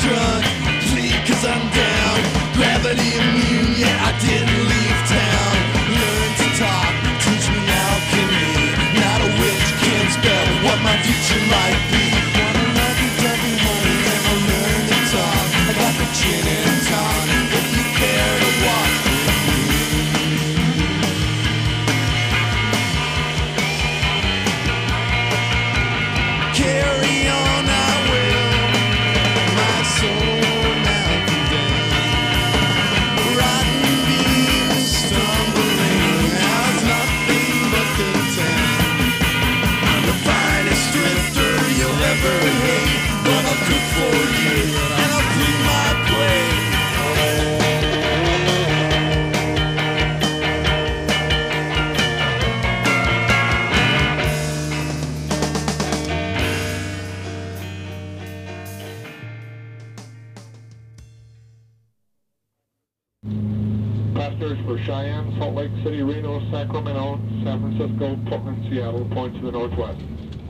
drunk, flee 'cause I'm down. Gravity immune, yeah, I didn't leave town. Learn to talk, teach me alchemy. Not a witch can spell what my future might be. Wanna love you, double honey, and I'll learn to talk. I got the gin and tonic, if you care to walk with me. Carry on, I will. My soul now condemned. Rotten beams stumbling. Now it's nothing but the ten. I'm the finest drifter you'll ever hate. But I'll cook for you and I'll clean my plate. Passengers for Cheyenne, Salt Lake City, Reno, Sacramento, San Francisco, Portland, Seattle, point to the northwest.